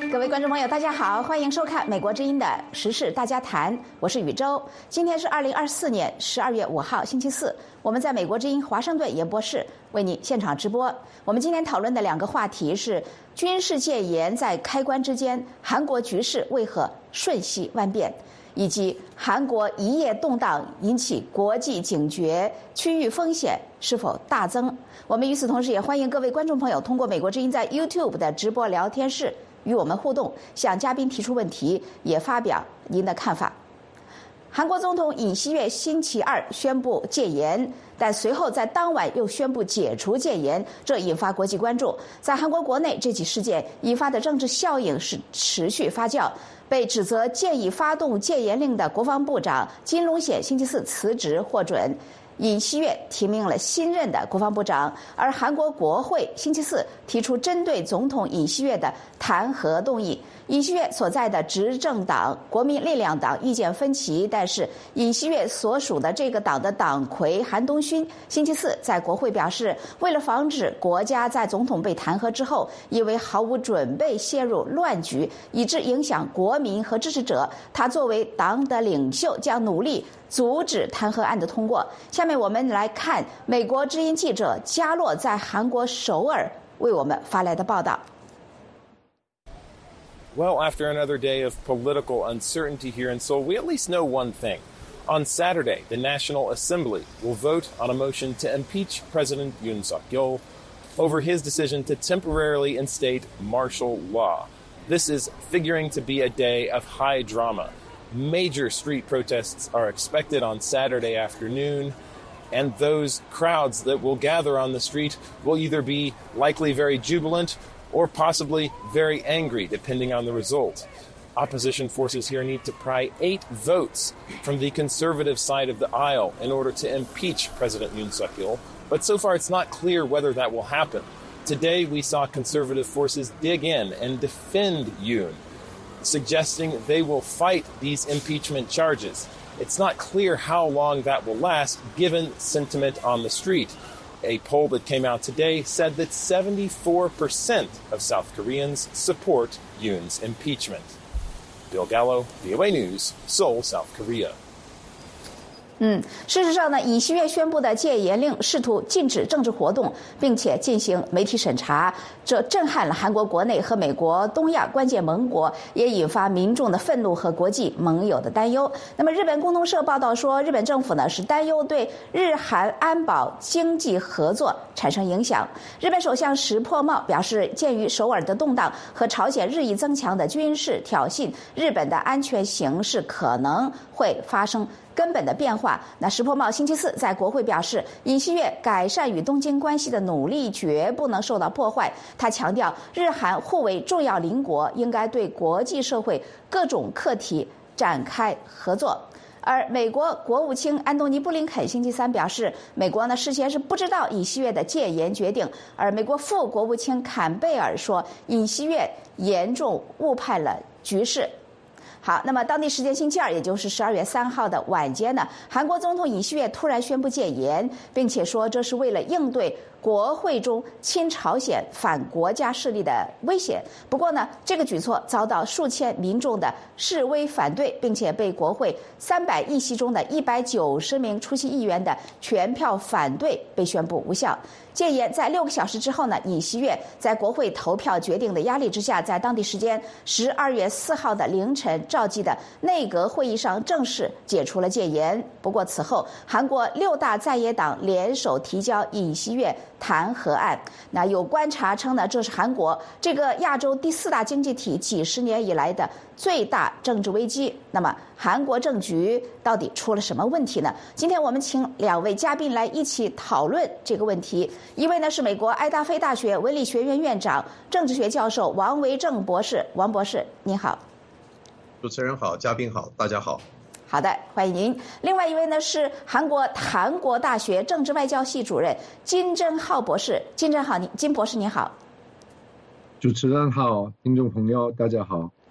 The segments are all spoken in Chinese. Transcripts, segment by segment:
各位观众朋友，大家好，欢迎收看《美国之音》的时事大家谈，我是宇宙。今天是2024年12月5号，星期四，我们在美国之音华盛顿演播室为你现场直播。我们今天讨论的两个话题是：军事戒严在开关之间，韩国局势为何瞬息万变？以及韩国一夜动荡引起国际警觉，区域风险是否大增？我们与此同时也欢迎各位观众朋友通过美国之音在 YouTube 的直播聊天室与我们互动，向嘉宾提出问题，也发表您的看法。韩国总统尹锡悦星期二宣布戒严，但随后在当晚又宣布解除戒严，这引发国际关注。在韩国国内，这起事件引发的政治效应是持续发酵。被指责建议发动戒严令的国防部长金龙显星期四辞职获准，尹锡悦提名了新任的国防部长，而韩国国会星期四提出针对总统尹锡悦的弹劾动议。尹锡悦所在的执政党国民力量党意见分歧，但是尹锡悦所属的这个党的党魁韩东勋星期四在国会表示，为了防止国家在总统被弹劾之后因为毫无准备陷入乱局，以致影响国民和支持者，他作为党的领袖将努力阻止弹劾案的通过。下面我们来看美国之音记者加洛在韩国首尔为我们发来的报道。 Well, after another day of political uncertainty here in Seoul, we at least know one thing. On Saturday, the National Assembly will vote on a motion to impeach President Yoon Suk-yeol over his decision to temporarily instate martial law. This is figuring to be a day of high drama. Major street protests are expected on Saturday afternoon, and those crowds that will gather on the street will either be likely very jubilant or possibly very angry, depending on the result. Opposition forces here need to pry 8 votes from the conservative side of the aisle in order to impeach President Yoon Suk-yeol, but so far it's not clear whether that will happen. Today we saw conservative forces dig in and defend Yoon, suggesting they will fight these impeachment charges. It's not clear how long that will last, given sentiment on the street. A poll that came out today said that 74% of South Koreans support Yoon's impeachment. Bill Gallo, VOA News, Seoul, South Korea. 事实上呢，尹锡悦宣布的戒严令试图禁止政治活动，并且进行媒体审查，这震撼了韩国国内和美国东亚关键盟国，也引发民众的愤怒和国际盟友的担忧。那么日本共同社报道说，日本政府呢是担忧对日韩安保经济合作产生影响。日本首相石破茂表示，鉴于首尔的动荡和朝鲜日益增强的军事挑衅，日本的安全形势可能会发生根本的变化。那石破茂星期四在国会表示，尹锡悦改善与东京关系的努力绝不能受到破坏。他强调，日韩互为重要邻国，应该对国际社会各种课题展开合作。而美国国务卿安东尼·布林肯星期三表示，美国呢事先是不知道尹锡悦的戒严决定。而美国副国务卿坎贝尔说，尹锡悦严重误判了局势。好，那么当地时间星期二，也就是12月3号的晚间呢，韩国总统尹锡悦突然宣布戒严，并且说这是为了应对国会中亲朝鲜反国家势力的威胁。不过呢，这个举措遭到数千民众的示威反对，并且被国会300议席中的190名出席议员的全票反对，被宣布无效。戒严在6个小时之后呢，尹锡悦在国会投票决定的压力之下，在当地时间12月4号的凌晨召集的内阁会议上正式解除了戒严。不过此后，韩国6大在野党联手提交尹锡悦弹劾案。那有观察称呢，这是韩国这个亚洲第4大经济体几十年以来的最大政治危机。那么韩国政局到底出了什么问题呢？今天我们请2位嘉宾来一起讨论这个问题。一位呢是美国爱达菲大学文理学院院长、政治学教授王维正博士。王博士，您好。 主持人好，嘉宾好，大家好。 好的，欢迎您。另外一位呢是韩国檀国大学政治外交系主任金正浩博士。金正浩，金博士您好。 主持人好，听众朋友大家好。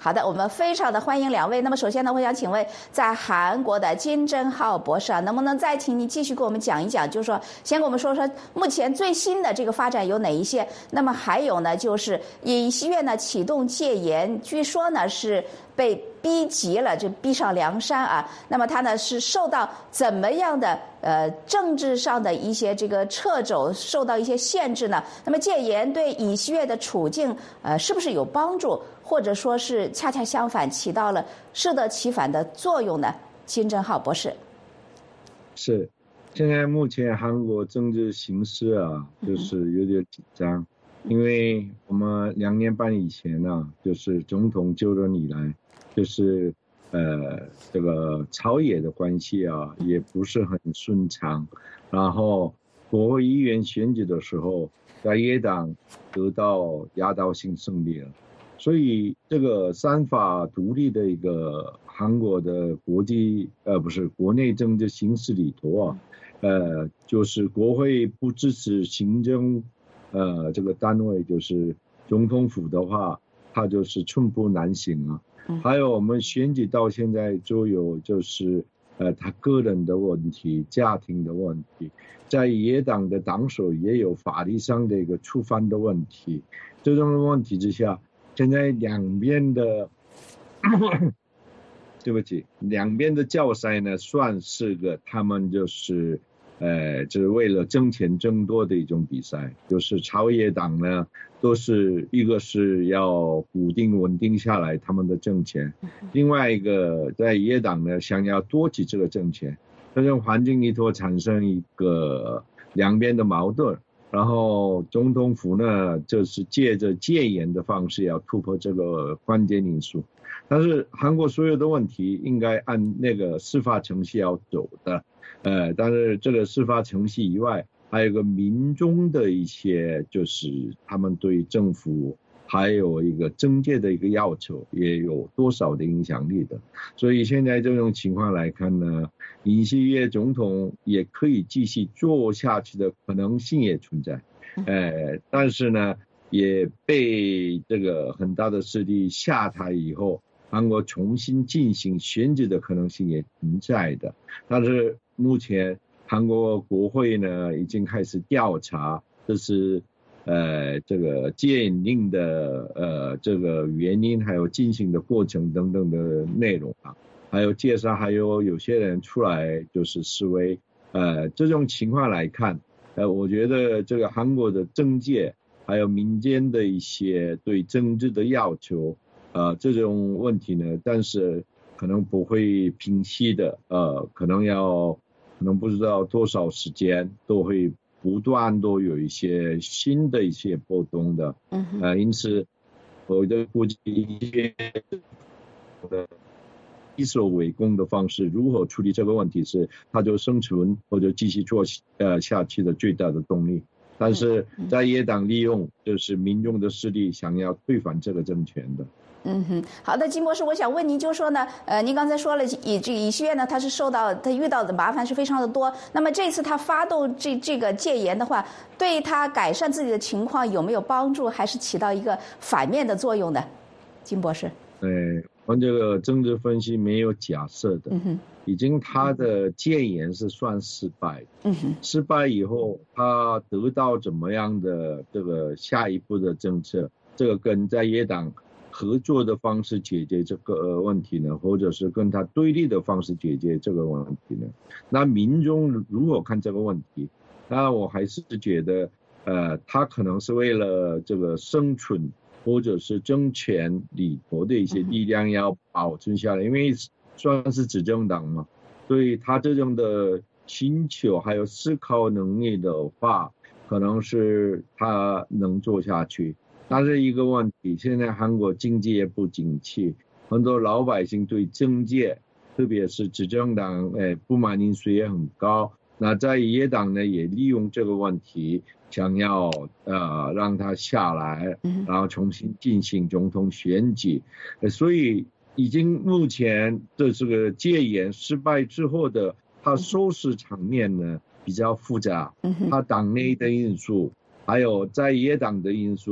好的，我们非常的欢迎两位。那么首先呢，我想请问在韩国的金正浩博士啊，能不能再请你继续给我们讲一讲，就是说先给我们说说目前最新的这个发展有哪一些？那么还有呢，就是尹锡悦呢启动戒严，据说呢是被逼急了，就逼上梁山啊。那么他呢是受到怎么样的政治上的一些这个掣肘，受到一些限制呢？那么戒严对尹锡悦的处境是不是有帮助？或者说是恰恰相反，起到了适得其反的作用呢？金正浩博士。 是，现在目前韩国政治形势啊，就是有点紧张，因为我们2年半以前呢，就是总统就任以来，就是这个朝野的关系啊，也不是很顺畅，然后国会议员选举的时候，在野党得到压倒性胜利了。所以这个三法独立的一个韩国的国内政治形势里头啊，就是国会不支持行政这个单位，就是总统府的话，它就是寸步难行啊。还有我们选举到现在就有就是他个人的问题、家庭的问题，在野党的党首也有法律上的一个触犯的问题。这种问题之下，现在两边的较赛呢，算是个他们就是就是为了争钱争夺的一种比赛。就是朝野党呢，都是一个是要固定稳定下来他们的政权，另外一个在野党呢想要夺取这个政权。这种环境里头产生一个两边的矛盾。然后总统府呢，就是借着戒严的方式要突破这个关键因素。但是韩国所有的问题应该按那个司法程序要走的，但是这个司法程序以外，还有一个民众的一些，就是他们对政府还有一个政界的一个要求，也有多少的影响力的。所以现在这种情况来看呢，尹锡悦总统也可以继续做下去的可能性也存在，但是呢，也被这个很大的势力下台以后，韩国重新进行选举的可能性也存在的。但是目前韩国国会呢已经开始调查，这是这个戒严令的这个原因，还有进行的过程等等的内容啊，还有介绍，还有些人出来就是示威，这种情况来看，我觉得这个韩国的政界还有民间的一些对政治的要求，这种问题呢，但是可能不会平息的，可能不知道多少时间都会不断都有一些新的一些波动的，因此我的估计一些以守为攻的方式，如何处理这个问题是它就生存或者继续做下去的最大的动力。但是在野党利用就是民众的势力想要推翻这个政权的。 好的，金博士，我想问您，就是说呢，您刚才说了，尹锡悦呢，他遇到的麻烦是非常的多。那么这次他发动这个戒严的话，对他改善自己的情况有没有帮助，还是起到一个反面的作用呢？金博士。 我们这个政治分析没有假设的，已经他的戒严是算失败的，失败以后他得到怎么样的这个下一步的政策，这个跟在野党合作的方式解决这个问题呢，或者是跟他对立的方式解决这个问题呢？那民众如何看这个问题？那我还是觉得，他可能是为了这个生存，或者是政权里头的一些力量要保存下来，因为算是执政党嘛，所以他这种的寻求还有思考能力的话，可能是他能做下去。但是一个问题，现在韩国经济也不景气，很多老百姓对政界，特别是执政党，不满因素也很高。那在野党呢，也利用这个问题，想要让他下来，然后重新进行总统选举。所以已经目前的这个戒严失败之后的，他收拾场面呢比较复杂，他党内的因素，还有在野党的因素。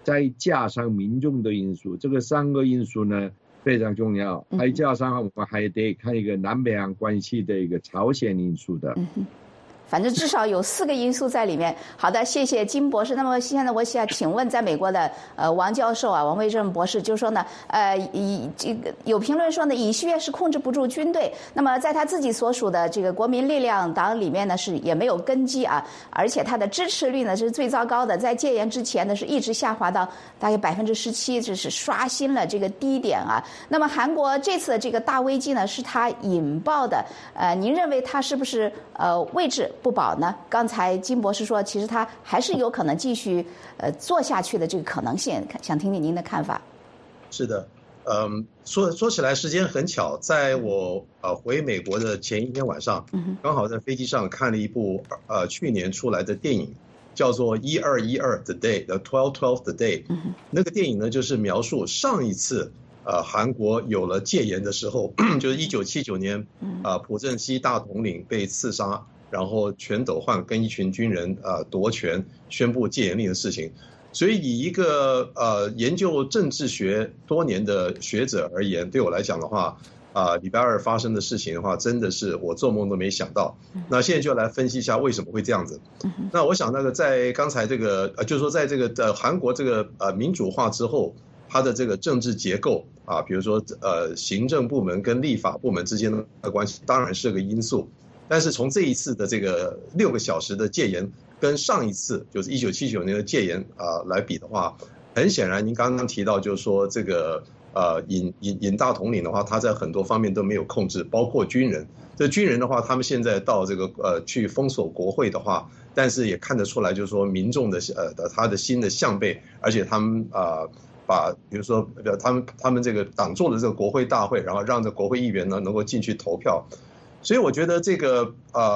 再加上民众的因素，这个3个因素呢非常重要。还加上我们还得看一个南北韩关系的一个朝鲜因素的。 反正至少有4个因素在里面。好的，谢谢金博士。那么现在我想请问，在美国的王教授啊，王卫正博士就说呢，有评论说呢，尹锡悦是控制不住军队。那么在他自己所属的这个国民力量党里面呢，是也没有根基啊，而且他的支持率呢是最糟糕的，在戒严之前呢是一直下滑到大概17%，这是刷新了这个低点啊。那么韩国这次的这个大危机呢，是他引爆的。您认为他是不是位置不保呢？刚才金博士说，其实他还是有可能继续做下去的这个可能性，想听听您的看法。 是的，说起来时间很巧，在我回美国的前一天晚上，刚好在飞机上看了一部去年出来的电影，叫做1212 The Day The 1212 The Day。那个电影呢，就是描述上一次韩国有了戒严的时候，就是1979年，朴正熙大统领被刺杀，然后全斗焕跟一群军人夺权，宣布戒严令的事情。所以以一个研究政治学多年的学者而言，对我来讲的话，礼拜二发生的事情的话，真的是我做梦都没想到。那现在就来分析一下为什么会这样子。那我想那个在刚才这个就是说在这个韩国这个民主化之后，它的这个政治结构比如说行政部门跟立法部门之间的关系，当然是个因素。但是从这一次的这个6个小时的戒严，跟上一次就是1979年的戒严来比的话，很显然您刚刚提到就是说这个尹大统领的话，他在很多方面都没有控制，包括军人。这军人的话，他们现在到这个去封锁国会的话，但是也看得出来就是说民众的他的新的项背，而且他们把比如说他们这个党做的这个国会大会，然后让这国会议员呢能够进去投票。所以我觉得这个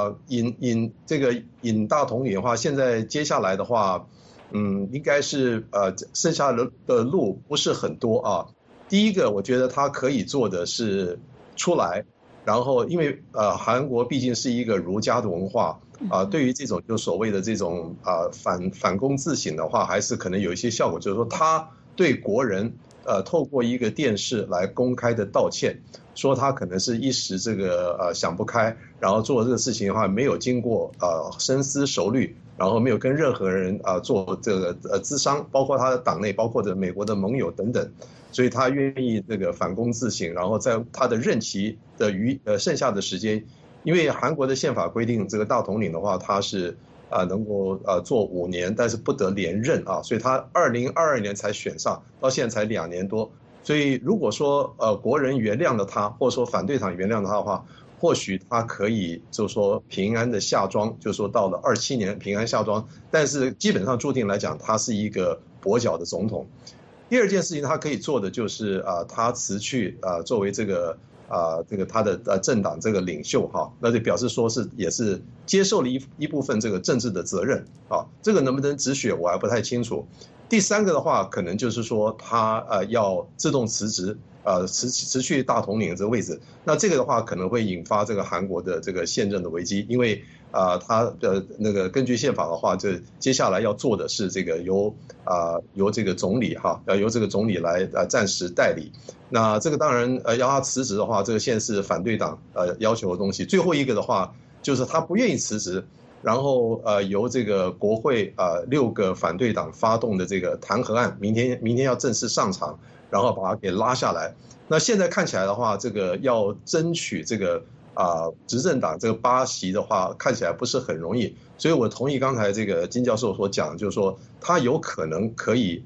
尹大统领的话，现在接下来的话，应该是剩下的路不是很多啊。第一个，我觉得他可以做的是出来，然后因为韩国毕竟是一个儒家的文化对于这种就所谓的这种反躬自省的话，还是可能有一些效果，就是说他对国人透过一个电视来公开的道歉。说他可能是一时这个想不开，然后做这个事情的话没有经过深思熟虑，然后没有跟任何人做这个咨商，包括他的党内，包括的美国的盟友等等，所以他愿意这个反躬自省，然后在他的任期的剩下的时间，因为韩国的宪法规定，这个大统领的话他是能够做5年，但是不得连任所以他2022年才选上，到现在才2年多。所以如果说国人原谅了他，或者说反对党原谅他的话，或许他可以就是说平安的下庄，就是说到了27年平安下庄，但是基本上注定来讲，他是一个跛脚的总统。第二件事情他可以做的就是他辞去作为这个他的政党这个领袖那就表示说也是接受了一部分这个政治的责任这个能不能止血我还不太清楚。第3个的话，可能就是说他要自动辞职，辞去大统领这个位置。那这个的话，可能会引发这个韩国的这个宪政的危机，因为他的那个根据宪法的话，这接下来要做的是这个由这个总理要由这个总理来暂时代理。那这个当然要他辞职的话，这个现在是反对党要求的东西。最后一个的话，就是他不愿意辞职。然后由这个国会6个反对党发动的这个弹劾案，明天要正式上场，然后把它给拉下来。那现在看起来的话，这个要争取这个执政党这个8席的话，看起来不是很容易。所以我同意刚才这个金教授所讲，就是说他有可能可以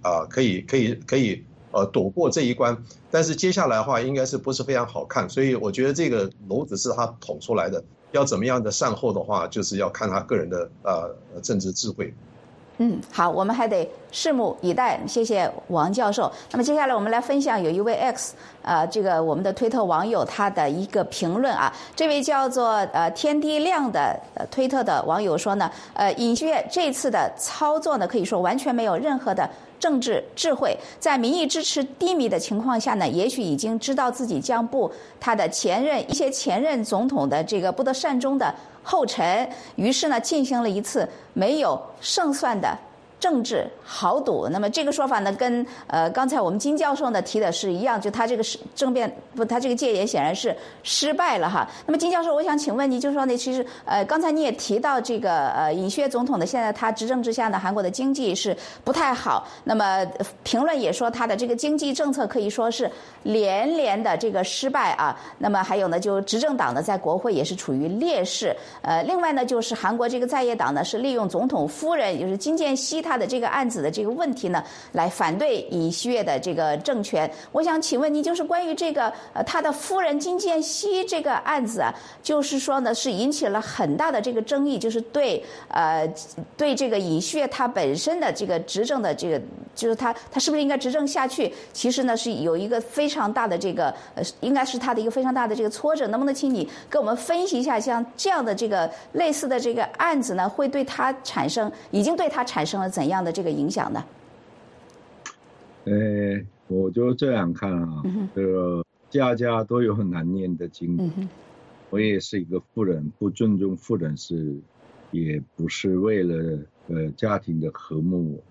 躲过这一关，但是接下来的话应该是不是非常好看。所以我觉得这个篓子是他捅出来的。要怎么样的善后的话，就是要看他个人的政治智慧。 好，我们还得拭目以待。谢谢王教授。那么接下来我们来分享有一位 X 这个我们的推特网友他的一个评论这位叫做天地亮的推特的网友说呢，尹锡悦这次的操作呢，可以说完全没有任何的政治智慧，在民意支持低迷的情况下呢，也许已经知道自己将步他的一些前任总统的这个不得善终的后尘，于是呢进行了一次没有胜算的政治豪赌。那么这个说法呢，跟刚才我们金教授呢提的是一样，就他这个他这个戒严显然是失败了哈。那么金教授，我想请问你，就是说呢，其实刚才你也提到这个尹锡悦总统呢，现在他执政之下呢，韩国的经济是不太好。那么评论也说他的这个经济政策可以说是连连的这个失败啊。那么还有呢，就执政党呢在国会也是处于劣势。另外呢，就是韩国这个在野党呢是利用总统夫人，也就是金建熙他的这个案子的这个问题呢，来反对尹锡悦的这个政权。我想请问您，就是关于这个他的夫人金建熙这个案子啊，就是说呢是引起了很大的这个争议，就是对这个尹锡悦他本身的这个执政的这个，就是他是不是应该执政下去，其实呢是有一个非常大的这个应该是他的一个非常大的这个挫折。能不能请你跟我们分析一下，像这样的这个类似的这个案子呢，会对他已经对他产生了怎样的这个影响呢？ 我就这样看啊，这个家家都有很难念的经。我也是一个妇人，不尊重妇人也不是为了家庭的和睦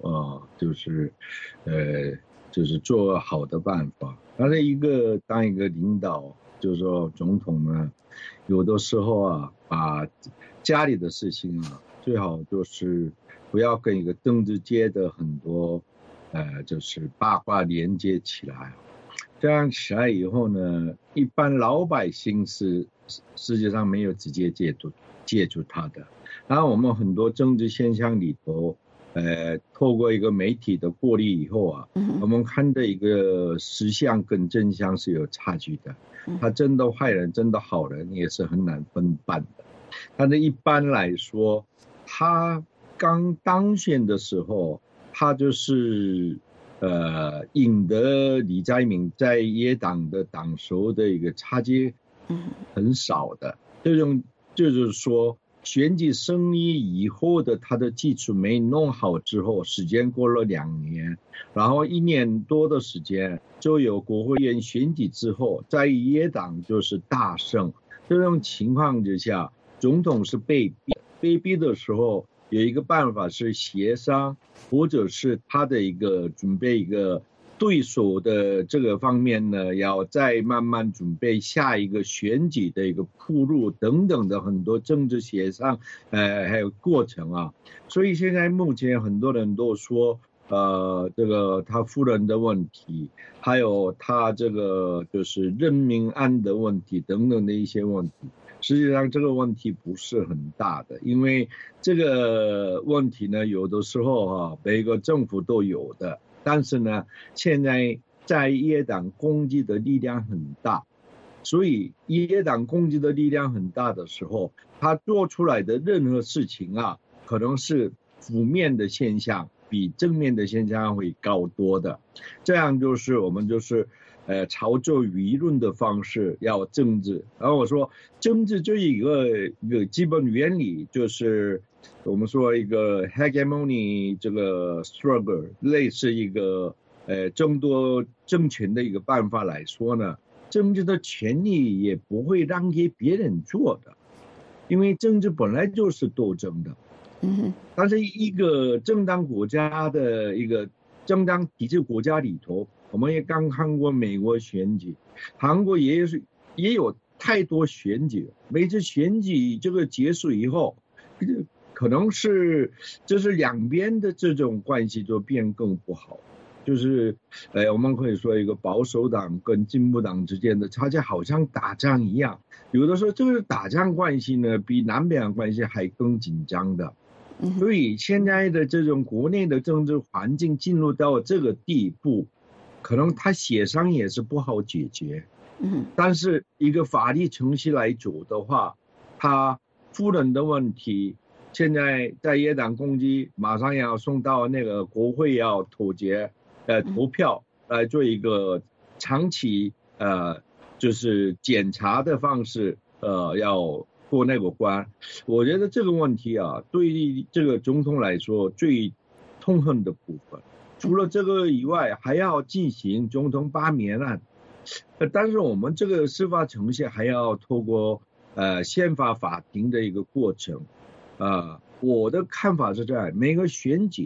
就是做好的办法。但是当一个领导，就是说总统呢，有的时候啊，把家里的事情啊，最好就是不要跟一个政治界的很多就是八卦连接起来。这样起来以后呢，一般老百姓是世界上没有直接接触他的。然后我们很多政治现象里头，透过一个媒体的过滤以后啊，我们看的一个实相跟真相是有差距的。他真的坏人，真的好人也是很难分辨的。但是一般来说，他刚当选的时候，他就是赢得李在明在野党的党首的一个差距很少的。就是说选举胜利以后的他的基础没弄好之后，时间过了2年，然后1年多的时间就有国会议员选举之后，在野党就是大胜。这种情况之下，总统是被逼的时候，有一个办法是协商，或者是他的一个准备一个对手的这个方面呢，要再慢慢准备下一个选举的一个铺路等等的很多政治协商还有过程啊。所以现在目前很多人都说这个他夫人的问题，还有他这个就是任命案的问题等等的一些问题。实际上这个问题不是很大的，因为这个问题呢，有的时候每个政府都有的，但是呢，现在在野党攻击的力量很大，所以野党攻击的力量很大的时候，他做出来的任何事情啊，可能是负面的现象比正面的现象会高多的。这样就是我们就是操作舆论的方式要政治。然后我说政治就一个基本原理，就是我们说一个 hegemony 这个 struggle， 类似一个争夺政权的一个办法来说呢，政治的权利也不会让给别人做的，因为政治本来就是斗争的。但是一个正当国家的一个正当体制国家里头，我们也刚看过美国选举，韩国也有太多选举，每次选举这个结束以后，可能是就是两边的这种关系就变更不好。就是我们可以说一个保守党跟进步党之间的差距好像打仗一样，有的时候这个打仗关系呢比南北韩关系还更紧张的。所以现在的这种国内的政治环境进入到这个地步，可能他协商也是不好解决。但是一个法律程序来走的话，他夫人的问题现在在野党攻击，马上要送到那个国会要投票来做一个长期就是检查的方式要过那个关。我觉得这个问题啊，对于这个总统来说最痛恨的部分，除了这个以外，还要进行总统罢免案。但是我们这个司法程序还要透过宪法法庭的一个过程。我的看法是这样，每个选举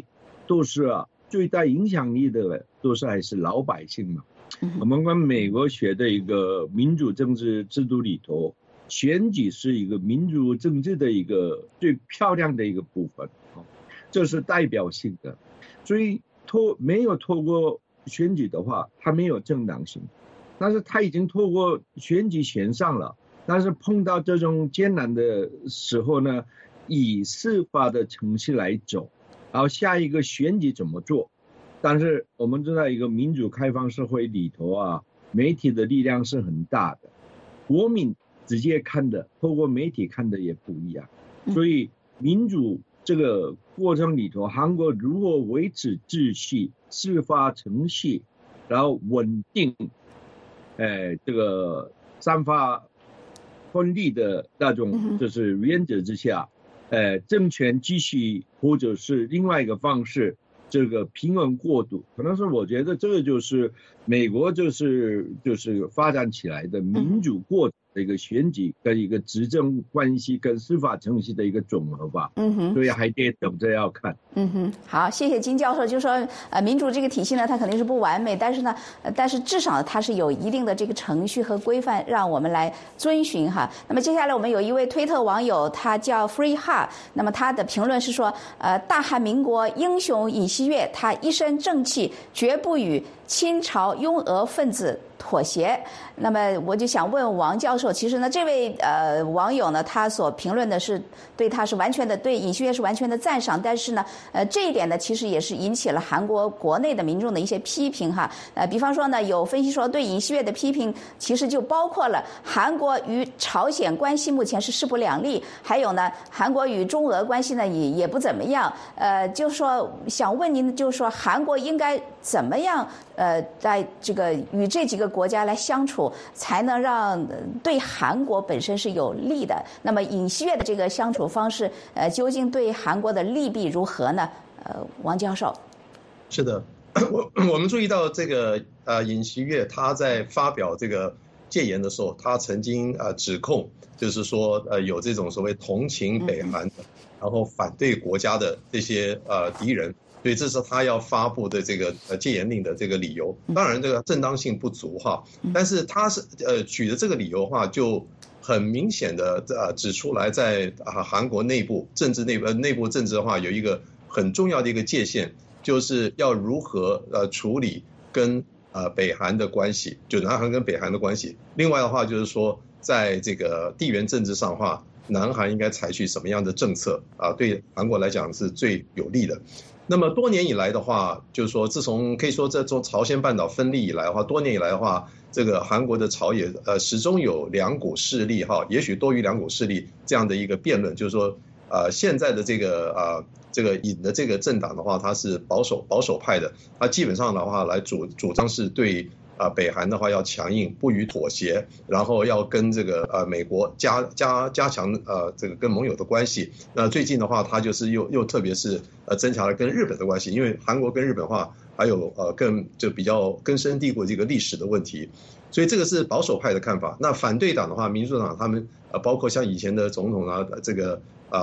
都是最大影响力的都是还是老百姓嘛。我们跟美国学的一个民主政治制度里头，选举是一个民主政治的一个最漂亮的一个部分，这是代表性的。所以没有透过选举的话，它没有正当性。但是他已经透过选举选上了，但是碰到这种艰难的时候呢，以司法的程序来走，然后下一个选举怎么做？但是我们知道一个民主开放社会里头媒体的力量是很大的，国民直接看的，透过媒体看的也不一样。所以民主这个过程里头，韩国如何维持秩序、司法程序，然后稳定，这个三法分立的那种就是原则之下，政权继续或者是另外一个方式，这个平稳过渡，可能是我觉得这个就是美国就是发展起来的民主过程的一个选举跟一个执政关系跟司法程序的一个总和吧。所以还得等着要看。 好，谢谢金教授。就说民主这个体系呢，它肯定是不完美，但是至少它是有一定的这个程序和规范，让我们来遵循哈。那么接下来我们有一位推特网友，他叫 Free Ha， 那么他的评论是说，大韩民国英雄尹锡悦，他一身正气，绝不与亲朝拥俄分子妥协。那么我就想问王教授，其实呢，这位网友呢，他所评论的是对他是完全的对尹锡悦是完全的赞赏，但是呢，这一点呢，其实也是引起了韩国国内的民众的一些批评哈。比方说呢，有分析说对尹锡悦的批评，其实就包括了韩国与朝鲜关系目前是势不两立，还有呢，韩国与中俄关系呢也不怎么样。就是说想问您，就是说韩国应该怎么样在这个与这几个国家来相处，才能让对韩国本身是有利的？那么尹锡悦的这个相处方式，究竟对韩国的利弊如何呢？王教授。 是的，我们注意到这个尹锡悦他在发表这个戒严的时候，他曾经指控，就是说有这种所谓同情北韩，然后反对国家的这些敌人。所以这是他要发布的这个戒严令的这个理由，当然这个正当性不足哈，但是他是举的这个理由的话，就很明显的指出来，在韩国内部政治内部政治的话，有一个很重要的一个界限，就是要如何处理跟北韩的关系，就南韩跟北韩的关系。另外的话就是说，在这个地缘政治上的话，南韩应该采取什么样的政策对韩国来讲是最有利的。那么多年以来的话，就是说，自从可以说这从朝鲜半岛分立以来的话，多年以来的话，这个韩国的朝野始终有两股势力也许多于两股势力这样的一个辩论，就是说现在的这个尹的这个政党的话，它是保守派的，它基本上的话来主张是对北韩的话要强硬，不予妥协，然后要跟这个美国加强这个跟盟友的关系。那最近的话，他就是又特别是增强了跟日本的关系，因为韩国跟日本的话还有更就比较根深蒂固这个历史的问题，所以这个是保守派的看法。那反对党的话，民主党他们包括像以前的总统这个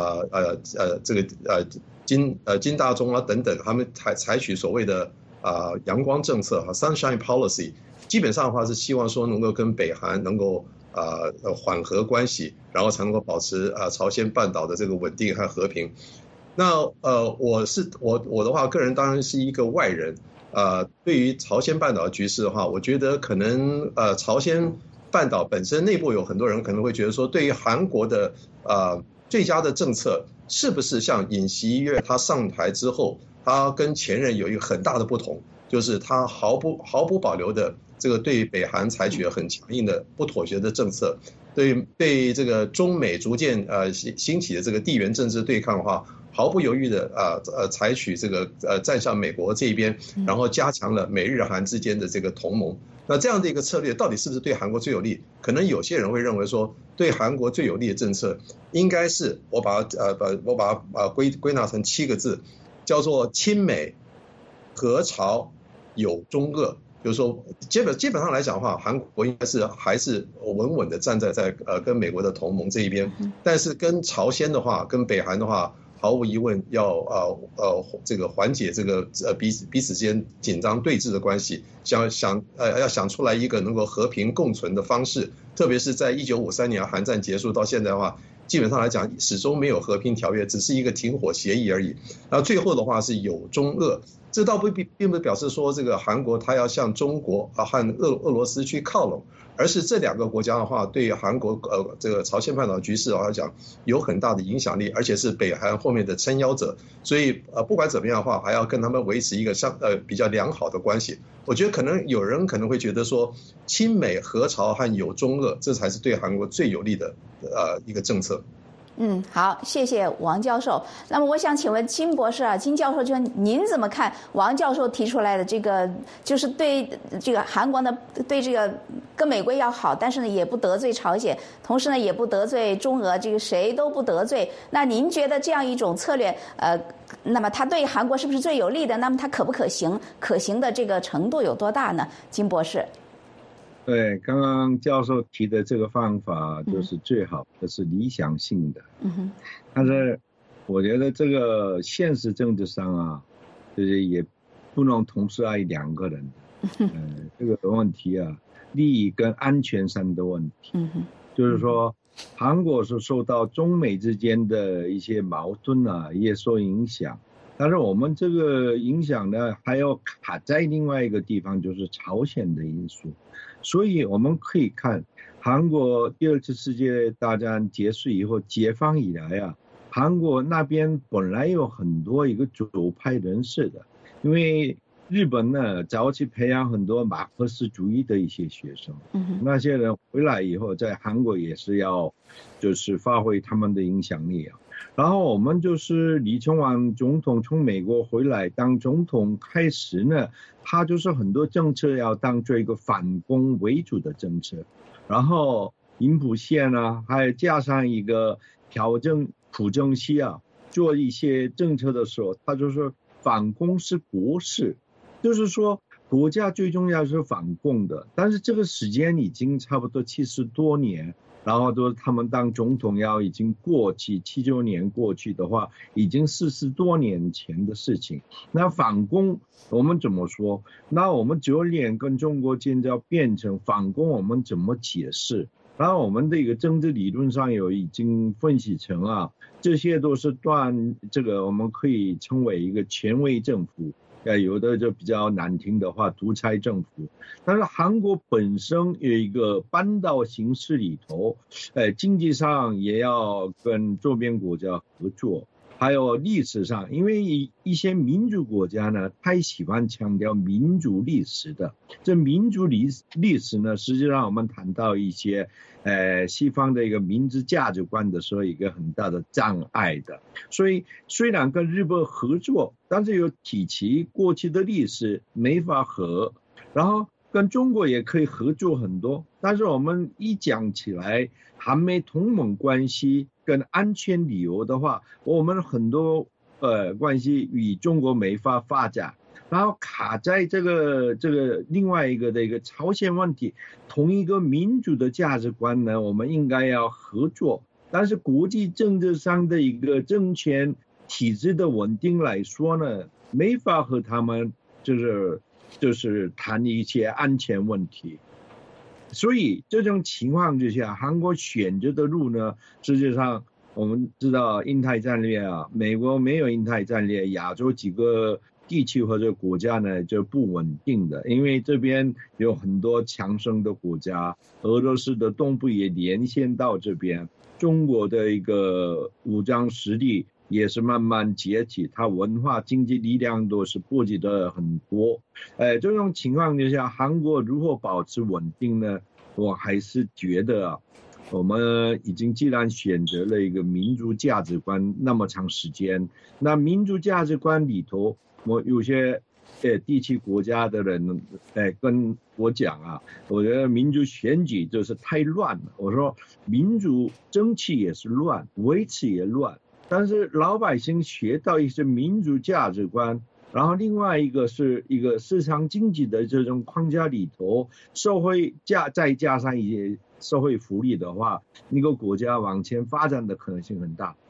金大中等等，他们采取所谓的阳光政策sunshine policy， 基本上的话是希望说能够跟北韩能够缓和关系，然后才能够保持朝鲜半岛的这个稳定和和平。那我的话，个人当然是一个外人，对于朝鲜半岛的局势的话，我觉得可能朝鲜半岛本身内部有很多人可能会觉得说，对于韩国的最佳的政策是不是像尹锡悦他上台之后，他跟前任有一个很大的不同，就是他毫不保留的这个对北韩采取了很强硬的不妥协的政策，对这个中美逐渐兴起的这个地缘政治对抗的话，毫不犹豫的采取这个站向美国这一边，然后加强了美日韩之间的这个同盟。那这样的一个策略到底是不是对韩国最有利？可能有些人会认为说，对韩国最有利的政策应该是我把它归纳成7个字，叫做亲美、和朝、友中俄。就是说，基本上来讲的话，韩国应该是还是稳稳的站在跟美国的同盟这一边，但是跟朝鲜的话，跟北韩的话， 毫无疑问要这个缓解这个彼此间紧张对峙的关系，要想出来一个能够和平共存的方式，特别是在1953年韩战结束到现在的话，基本上来讲始终没有和平条约，只是一个停火协议而已。然后最后的话是有中俄，这倒并不表示说这个韩国它要向中国和俄罗斯去靠拢，而是这两个国家的话对韩国这个朝鲜半岛局势来讲有很大的影响力，而且是北韩后面的撑腰者，所以不管怎么样的话，还要跟他们维持一个比较良好的关系。我觉得可能有人可能会觉得说，亲美和朝和有中俄，这才是对韩国最有利的一个政策。 好，谢谢王教授。那么我想请问金博士金教授，就您怎么看王教授提出来的这个，就是对这个韩国呢，对这个跟美国要好，但是呢也不得罪朝鲜，同时呢也不得罪中俄，这个谁都不得罪。那您觉得这样一种策略，那么它对韩国是不是最有利的？那么它可不可行？可行的这个程度有多大呢？金博士。 对，刚刚教授提的这个方法就是最好的，是理想性的。但是我觉得这个现实政治上就是也不能同时爱两个人。这个问题利益跟安全上的问题。就是说，韩国是受到中美之间的一些矛盾也受影响。但是我们这个影响呢，还要卡在另外一个地方，就是朝鲜的因素。所以我们可以看韩国第二次世界大战结束以后，解放以来韩国那边本来有很多一个左派人士的，因为日本呢早期培养很多马克思主义的一些学生，那些人回来以后在韩国也是要就是发挥他们的影响力然后我们就是李承晚总统从美国回来当总统开始呢，他就是很多政策要当做一个反攻为主的政策，然后银浦线还有加上一个朴正熙做一些政策的时候，他就说反攻是国事，就是说国家最重要是反攻的，但是这个时间已经差不多70多年。然后都他们当总统已经过去79年过去的话，已经40多年前的事情。那反攻我们怎么说？那我们9年跟中国建交变成反攻，我们怎么解释？然后我们的一个政治理论上已经分析成这些都是这个我们可以称为一个权威政府。有的就比较难听的话，独裁政府。但是韩国本身有一个半岛形势里头，经济上也要跟周边国家合作，还有历史上，因为一些民主国家呢，太喜欢强调民主历史的。这民主历史呢，实际上我们谈到一些西方的一个民主价值观的时候，一个很大的障碍的。所以虽然跟日本合作，但是有提起过去的历史没法合，然后跟中国也可以合作很多，但是我们一讲起来韩美同盟关系跟安全理由的话，我们很多关系与中国没法发展，然后卡在这个另外一个的一个朝鲜问题，同一个民主的价值观呢，我们应该要合作，但是国际政治上的一个政权体制的稳定来说呢，没法和他们就是谈一些安全问题。所以这种情况之下，韩国选择的路呢，实际上我们知道印太战略美国没有印太战略，亚洲几个地区或者国家呢就不稳定的，因为这边有很多强盛的国家，俄罗斯的东部也连线到这边，中国的一个武装实力也是慢慢崛起，它文化经济力量都是波及的很多。这种情况之下，韩国如何保持稳定呢？我还是觉得我们已经既然选择了一个民主价值观那么长时间，那民主价值观里头，我有些地区国家的人跟我讲我觉得民主选举就是太乱了。我说民主争取也是乱，维持也乱，但是老百姓学到一些民主价值观，然后另外一个是一个市场经济的这种框架里头，社会再加上一些社会福利的话，一个国家往前发展的可能性很大。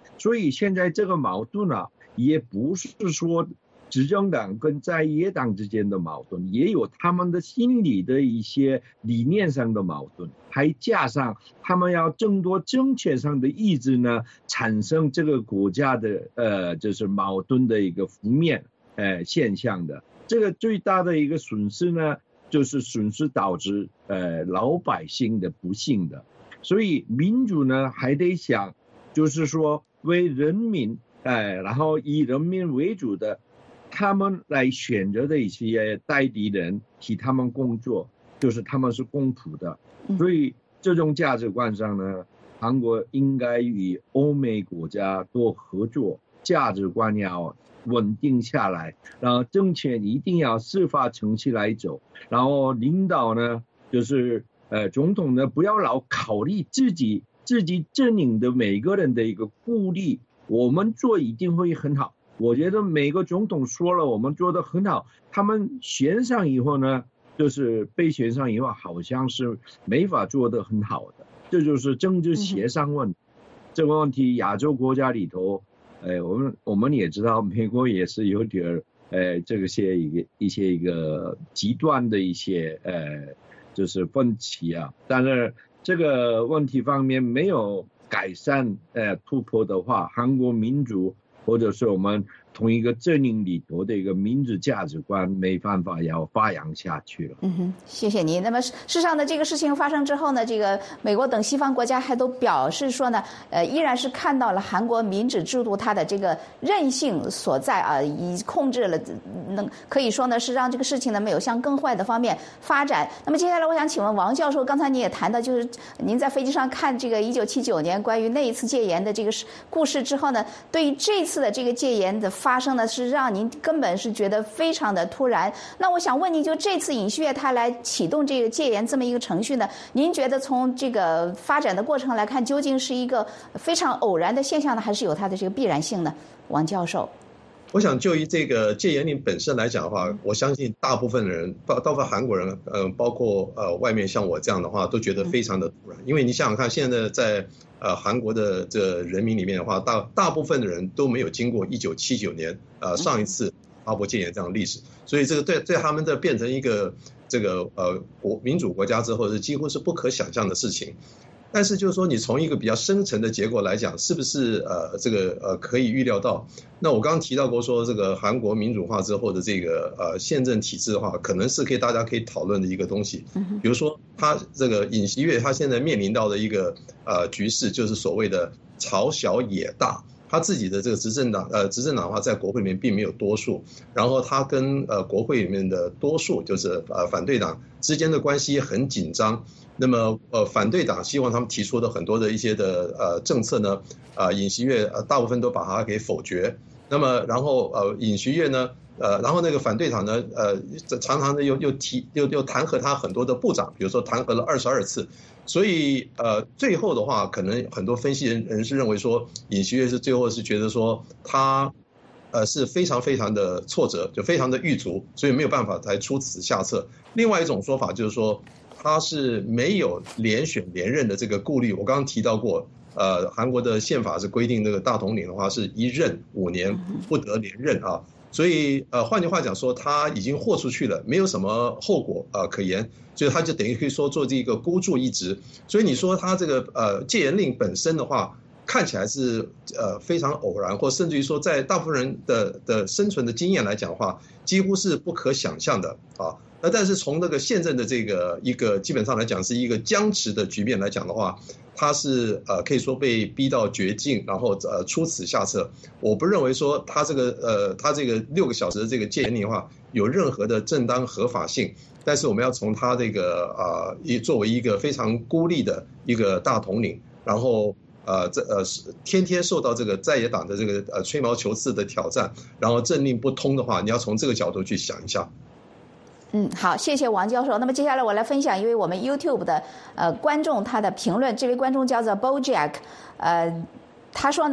所以现在这个矛盾啊，也不是说执政党跟在野党之间的矛盾，也有他们的心理的一些理念上的矛盾，还加上他们要争夺政权上的意志呢，产生这个国家的就是矛盾的一个负面现象的。这个最大的一个损失呢，就是损失导致老百姓的不幸的。所以民主呢还得想，就是说为人民然后以人民为主的，他们来选择的一些代理人替他们工作，就是他们是公仆的。所以这种价值观上呢，韩国应该与欧美国家多合作，价值观要稳定下来，然后政权一定要司法程序来走，然后领导呢就是总统呢不要老考虑自己阵营的每个人的一个顾虑，我们做一定会很好。我觉得每个总统说了我们做得很好，他们选上以后呢，就是被选上以后好像是没法做得很好的，这就是政治协商问题。这个问题亚洲国家里头我们也知道美国也是有点这个一些极端的一些就是分歧啊，但是这个问题方面没有改善突破的话，韩国民主或者是我们同一个阵营里头的一个民主价值观没办法要发扬下去了。 谢谢您。那么事实上呢，这个事情发生之后呢，这个美国等西方国家还都表示说呢，依然是看到了韩国民主制度它的这个韧性所在啊，以控制了，可以说呢是让这个事情呢没有向更坏的方面发展。那么接下来我想请问王教授，刚才你也谈到，就是您在飞机上看这个1979年关于那一次戒严的这个故事之后呢，对于这次的这个戒严的发生呢，是让您根本是觉得非常的突然。那我想问您，就这次尹锡悦他来启动这个戒严这么一个程序呢，您觉得从这个发展的过程来看，究竟是一个非常偶然的现象呢，还是有它的这个必然性呢？王教授。 我想就以这个戒严令本身来讲的话，我相信大部分人，大部分韩国人，包括外面像我这样的话，都觉得非常的突然。因为你想想看，现在在韩国的这人民里面的话，大部分的人都没有经过1979年上一次阿伯戒严这样的历史，所以这个对他们的变成一个这个民主国家之后，是几乎是不可想象的事情。但是就是说，你从一个比较深层的结果来讲，是不是这个可以预料到？那我刚刚提到过说，这个韩国民主化之后的这个宪政体制的话，可能是大家可以讨论的一个东西。比如说，他这个尹锡悦他现在面临到的一个局势，就是所谓的朝小野大。他自己的这个执政党的话，在国会里面并没有多数，然后他跟国会里面的多数就是反对党之间的关系很紧张。那么反对党希望他们提出的很多的一些的政策呢，尹锡悦大部分都把它给否决。那么然后尹锡悦呢然后那个反对党呢常常的又弹劾他很多的部长，比如说弹劾了22次。所以最后的话，可能很多分析人士认为说，尹锡悦是最后是觉得说他是非常非常的挫折，就非常的郁卒，所以没有办法才出此下策。另外一种说法就是说，他是没有连选连任的这个顾虑。我刚刚提到过，韩国的宪法是规定，这个大统领的话是一任5年不得连任啊。所以换句话讲说，他已经豁出去了，没有什么后果可言，所以他就等于可以说做这个孤注一掷。所以你说他这个戒严令本身的话，看起来是非常偶然，或甚至于说在大部分人的生存的经验来讲的话，几乎是不可想象的啊。那但是从那个宪政的这个一个基本上来讲是一个僵持的局面来讲的话，他是可以说被逼到绝境，然后出此下策。我不认为说他这个6个小时的这个戒严令的话有任何的正当合法性，但是我们要从他这个作为一个非常孤立的一个大统领，然后天天受到这个在野党的这个吹毛求疵的挑战，然后政令不通的话，你要从这个角度去想一下。 好，谢谢王教授。那么接下来我来分享一位我们 YouTube 的观众他的评论。这位观众叫做 Bojack，他说呢，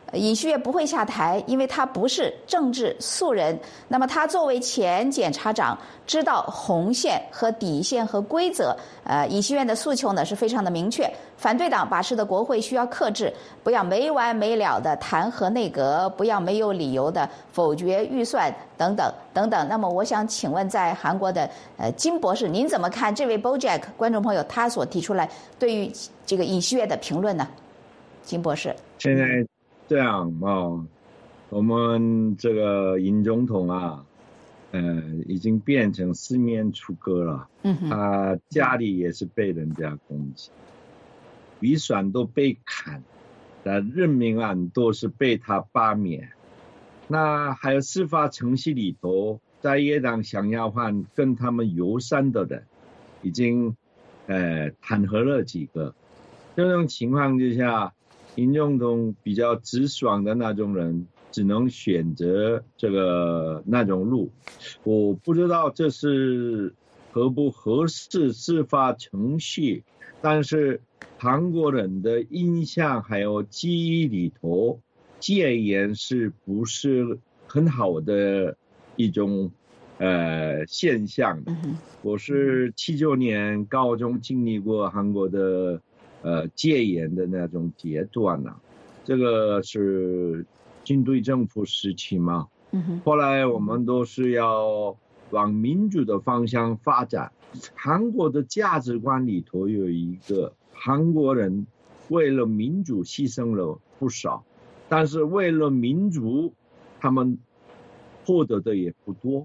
尹锡悦不会下台，因为他不是政治素人。那么他作为前检察长，知道红线和底线和规则。尹锡悦的诉求呢是非常的明确，反对党把持的国会需要克制，不要没完没了的弹劾内阁，不要没有理由的否决预算等等等等。那么我想请问，在韩国的金博士，您怎么看这位 Bojack 观众朋友他所提出来对于这个尹锡悦的评论呢？金博士， 现在这样我们这个尹总统啊，已经变成四面楚歌了。他家里也是被人家攻击，预算都被砍，任命案都是被他罢免。那还有司法程序里头，在野党想要换跟他们友善的人，已经弹劾了几个。这种情况之下，尹总统比较直爽的那种人只能选择这个那种路。我不知道这是合不合适司法程序，但是韩国人的印象还有记忆里头，戒严是不是很好的一种现象。我是79年高中经历过韩国的戒严的那种阶段啊，这个是军队政府时期嘛。后来我们都是要往民主的方向发展。韩国的价值观里头有一个，韩国人为了民主牺牲了不少，但是为了民主他们获得的也不多。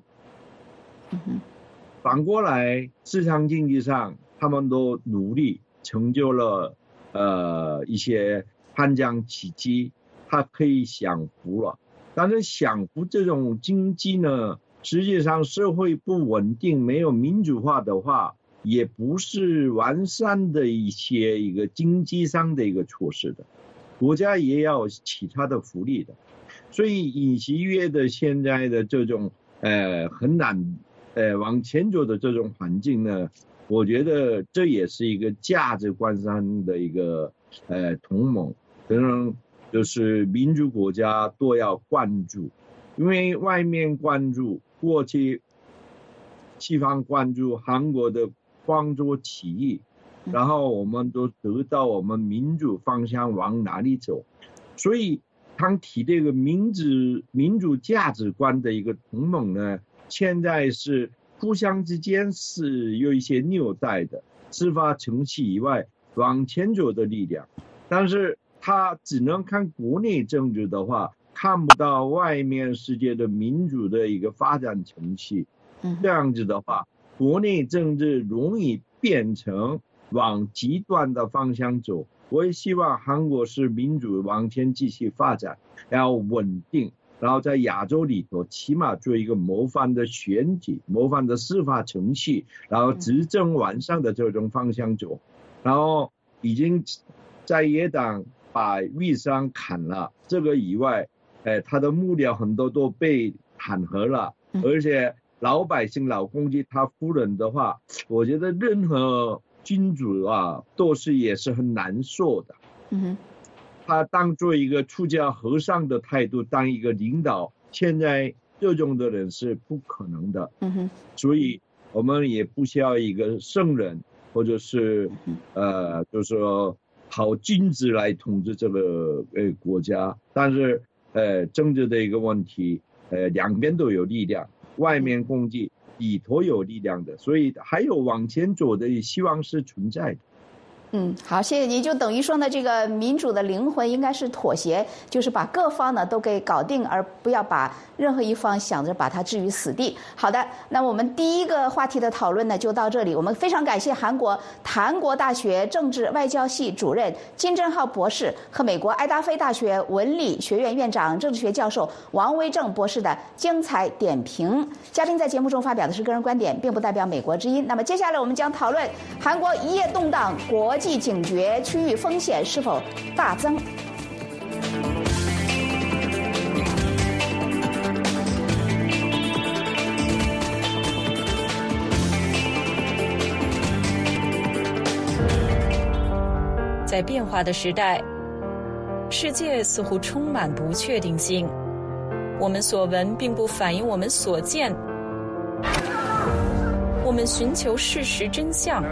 反过来市场经济上他们都努力成就了一些汉江奇迹，他可以享福了。但是享福这种经济呢，实际上社会不稳定，没有民主化的话，也不是完善的一个经济上的一个措施的，国家也要其他的福利的。所以尹锡悦的现在的这种很难往前走的这种环境呢，我觉得这也是一个价值观上的一个同盟，可能就是民主国家都要关注。因为外面关注，过去西方关注韩国的光州起义，然后我们都得到我们民主方向往哪里走。所以他提这个民主价值观的一个同盟呢，现在是互相之间是有一些纽带的，司法程序以外往前走的力量。但是他只能看国内政治的话，看不到外面世界的民主的一个发展程序。这样子的话，国内政治容易变成往极端的方向走。我也希望韩国是民主往前继续发展，要稳定，然后在亚洲里头起码做一个模范的选举，模范的司法程序，然后执政完善的这种方向走。然后已经在野党把预算砍了，这个以外他的幕僚很多都被弹劾了，而且老百姓老攻击他夫人的话，我觉得任何君主啊都是也是很难受的。他当做一个出家和尚的态度当一个领导，现在这种的人是不可能的。所以我们也不需要一个圣人或者是就是说好君子来统治这个国家。但是政治的一个问题，两边都有力量，外面攻击，里头有力量的，所以还有往前走的希望是存在的。 好，谢谢你。就等于说呢，这个民主的灵魂应该是妥协，就是把各方呢都给搞定，而不要把任何一方想着把它置于死地。好的，那我们第一个话题的讨论呢就到这里。我们非常感谢韩国檀国大学政治外交系主任金正浩博士和美国爱达菲大学文理学院院长政治学教授王威正博士的精彩点评。嘉宾在节目中发表的是个人观点，并不代表美国之音。那么接下来我们将讨论韩国一夜动荡，国际警觉，区域风险是否大增？ 在变化的时代， 世界似乎充满不确定性，我们所闻并不反映我们所见。我们寻求事实真相，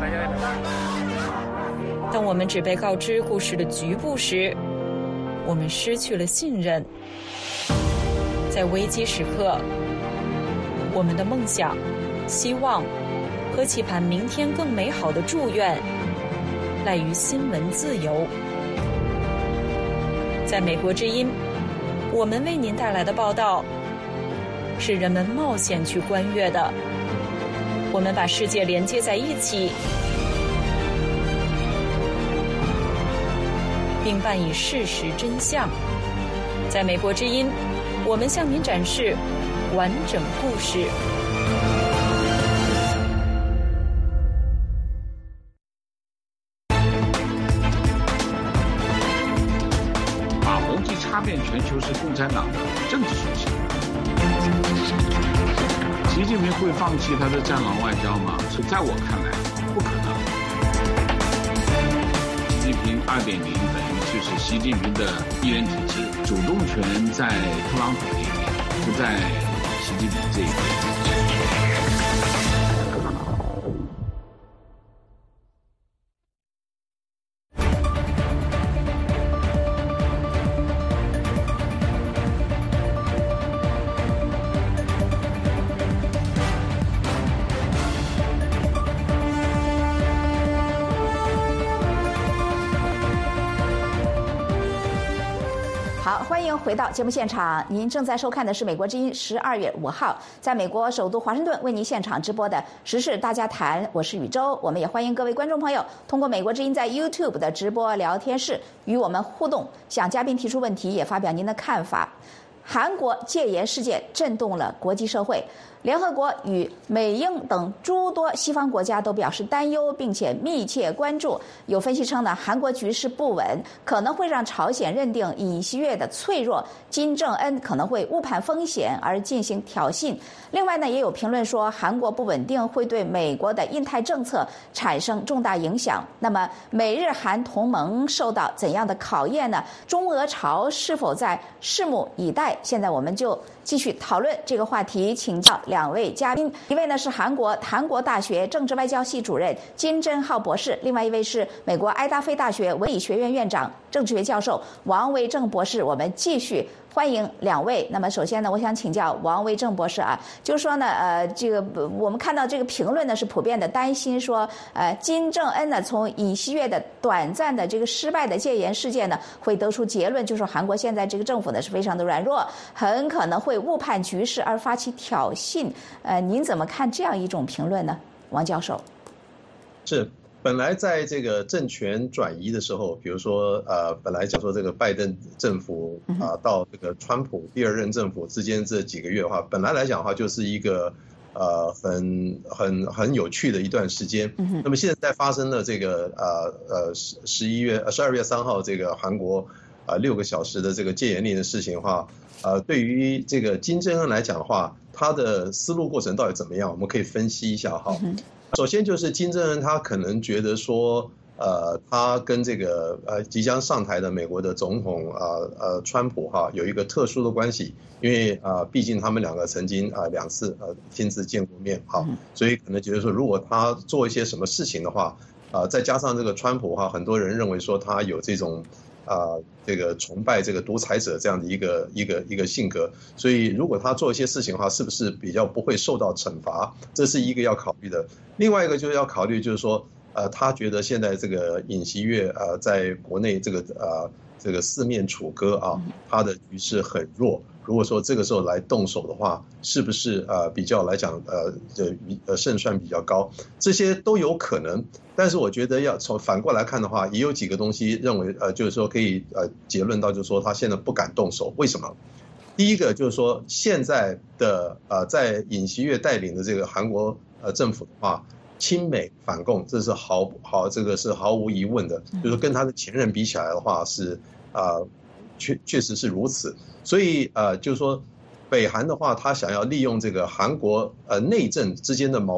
当我们只被告知故事的局部时，我们失去了信任。在危机时刻，我们的梦想、希望和期盼明天更美好的祝愿赖于新闻自由。在美国之音，我们为您带来的报道是人们冒险去观阅的。我们把世界连接在一起，并伴以事实真相。在美国之音，我们向您展示完整故事。 马洪基插遍全球是共产党的政治属性。习近平会放弃他的战狼外交吗？是在我看来不可能。习近平2.0等于就是习近平的一人体制，主动权在特朗普这一边，不在习近平这一边。 欢迎回到节目现场，您正在收看的是美国之音12月5号在美国首都华盛顿为您现场直播的时事大家谈，我是宇宙。我们也欢迎各位观众朋友通过美国之音在 YouTube 的直播聊天室与我们互动，向嘉宾提出问题，也发表您的看法。韩国戒严事件震动了国际社会，联合国与美英等诸多西方国家都表示担忧，并且密切关注。有分析称呢，韩国局势不稳，可能会让朝鲜认定尹锡悦的脆弱，金正恩可能会误判风险而进行挑衅。另外呢，也有评论说，韩国不稳定会对美国的印太政策产生重大影响。那么，美日韩同盟受到怎样的考验呢？中俄朝是否在拭目以待？现在我们就继续讨论这个话题，请教两位嘉宾，一位呢是韩国檀国大学政治外交系主任金贞浩博士，另外一位是美国埃达菲大学文理学院院长、政治学教授王维正博士。我们继续欢迎两位。那么首先呢，我想请教王维正博士啊，就是说呢，这个我们看到这个评论呢是普遍的担心说，金正恩呢从尹锡悦的短暂的这个失败的戒严事件呢，会得出结论，就是说韩国现在这个政府呢是非常的软弱，很可能会误判局势而发起挑衅。您怎么看这样一种评论呢，王教授？ 是。本来在这个政权转移的时候，比如说本来讲说这个拜登政府到这个川普第二任政府之间这几个月的话，本来来讲的话就是一个很有趣的一段时间。那么现在发生了这个12月3号这个韩国6个小时的这个戒严令的事情的话，对于这个金正恩来讲的话，他的思路过程到底怎么样？我们可以分析一下哈。首先就是金正恩他可能觉得说，他跟这个即将上台的美国的总统川普哈有一个特殊的关系，因为毕竟他们两个曾经2次亲自见过面哈，所以可能觉得说，如果他做一些什么事情的话，再加上这个川普哈，很多人认为说他有这种这个崇拜这个独裁者这样的一个性格，所以如果他做一些事情的话，是不是比较不会受到惩罚？这是一个要考虑的。另外一个就是要考虑，就是说，他觉得现在这个尹锡悦在国内这个四面楚歌啊，他的局势很弱。如果说这个时候来动手的话，是不是比较来讲胜算比较高？这些都有可能。但是我觉得要从反过来看的话，也有几个东西认为就是说可以结论到，就是说他现在不敢动手。为什么？第一个就是说现在的在尹锡悦带领的这个韩国政府的话，亲美反共，这是这个是毫无疑问的，就是跟他的前任比起来的话是确实是如此。所以就是说北韩的话，他想要利用这个韩国内政之间的矛盾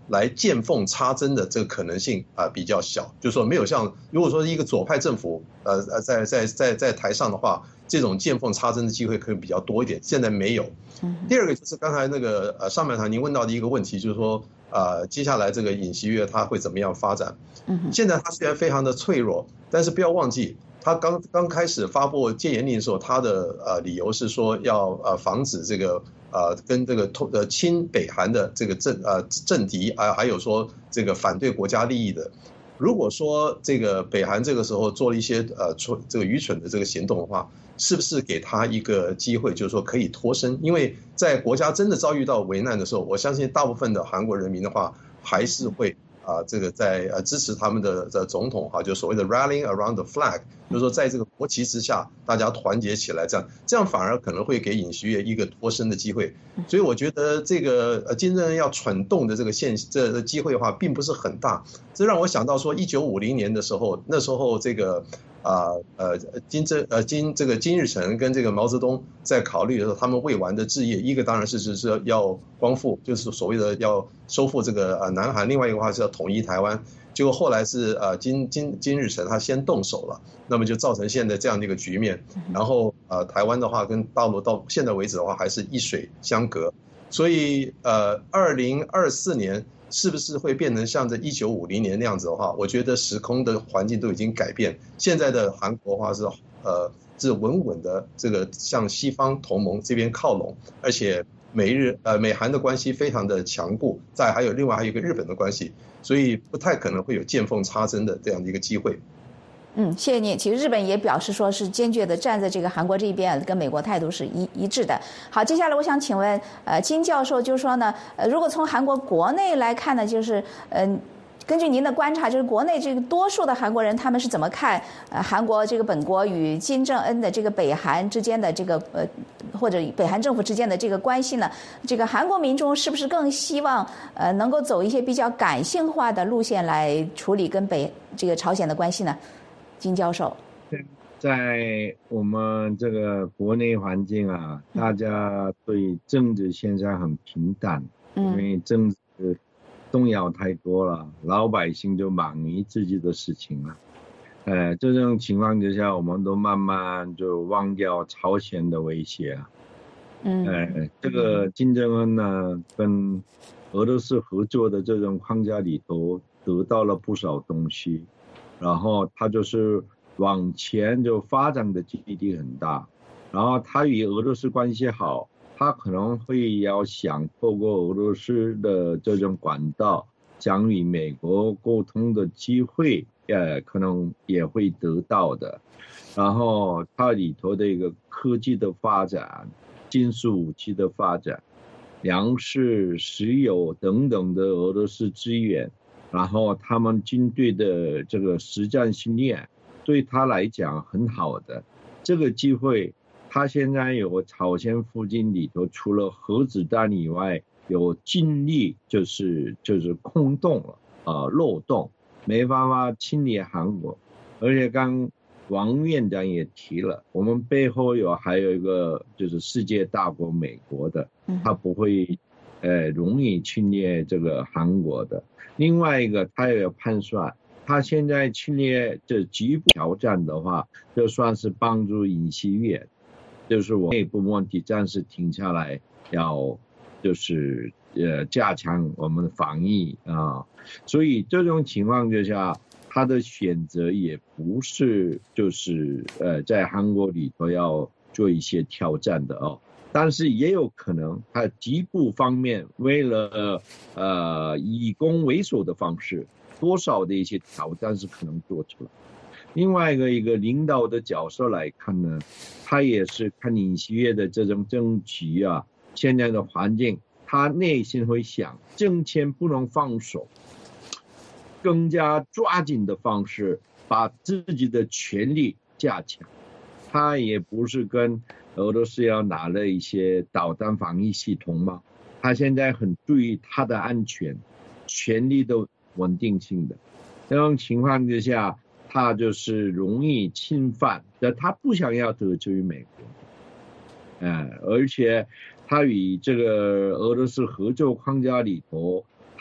来见缝插针的这个可能性比较小，就是说没有像如果说一个左派政府在台上的话，这种见缝插针的机会可以比较多一点，现在没有。第二个就是刚才那个上半场您问到的一个问题，就是说接下来这个尹锡悦他会怎么样发展？现在他虽然非常的脆弱，但是不要忘记。他刚开始发布戒严令的时候，他的理由是说要防止这个跟这个亲北韩的这个政敌还有说这个反对国家利益的。如果说这个北韩这个时候做了一些这个愚蠢的这个行动的话，是不是给他一个机会，就是说可以脱身？因为在国家真的遭遇到危难的时候，我相信大部分的韩国人民的话还是会。这个在支持他们的总统就所谓的 rallying around the flag， 就是说在这个国旗之下，大家团结起来，这样反而可能会给尹锡悦一个脱身的机会。所以我觉得这个金正恩要喘动的这个机会的话，并不是很大。这让我想到说，1950年的时候，那时候这个金日成跟这个毛泽东在考虑的时候，他们未完的志业，一个当然是要光复，就是所谓的要收复这个南韩，另外一个话是要统一台湾。结果后来是金日成他先动手了，那么就造成现在这样的一个局面。然后台湾的话跟大陆到现在为止的话还是一水相隔，所以2024年。是不是会变成像这1950年那样子的话，我觉得时空的环境都已经改变。现在的韩国话是稳稳的这个向西方同盟这边靠拢，而且美韩的关系非常的强固，还有另外还有一个日本的关系，所以不太可能会有见缝插针的这样的一个机会。 谢谢您。其实日本也表示说是坚决的站在这个韩国这一边，跟美国态度是一致的。好，接下来我想请问金教授，就是说呢，如果从韩国国内来看呢，就是根据您的观察，就是国内这个多数的韩国人他们是怎么看韩国这个本国与金正恩的这个北韩之间的这个或者北韩政府之间的这个关系呢？这个韩国民众是不是更希望能够走一些比较感性化的路线来处理跟这个朝鲜的关系呢？金教授， 在我们这个国内环境大家对政治现在很平淡，因为政治动摇太多了，老百姓就忙于自己的事情了。这种情况之下，我们都慢慢就忘掉朝鲜的威胁这个金正恩呢，跟俄罗斯合作的这种框架里头得到了不少东西。然后他就是往前就发展的基地很大，然后他与俄罗斯关系好，他可能会要想透过俄罗斯的这种管道，想与美国沟通的机会，可能也会得到的。然后它里头的一个科技的发展、金属武器的发展、粮食、石油等等的俄罗斯资源。然后他们军队的这个实战训练对他来讲很好的，这个机会他现在有朝鲜附近里头除了核子弹以外，有尽力就是空洞了漏洞，没办法侵略韩国。而且刚王院长也提了，我们背后还有一个就是世界大国美国的，他不会容易侵略这个韩国的。另外一个他也有判算，他现在侵略这局部挑战的话，就算是帮助尹锡悦，就是我内部问题暂时停下来，要就是加强我们的防疫所以这种情况之下，他的选择也不是就是在韩国里头要做一些挑战的但是也有可能他局部方面为了以攻为守的方式，多少的一些挑战是可能做出来。另外一个领导的角色来看呢，他也是看尹锡悦的这种政局现在的环境，他内心会想政权不能放手，更加抓紧的方式把自己的权力加强。他也不是跟俄罗斯要拿了一些导弹防御系统吗？他现在很注意他的安全、权力的稳定性的。这种情况之下，他就是容易侵犯，但他不想要得罪于美国。而且他与这个俄罗斯合作框架里头，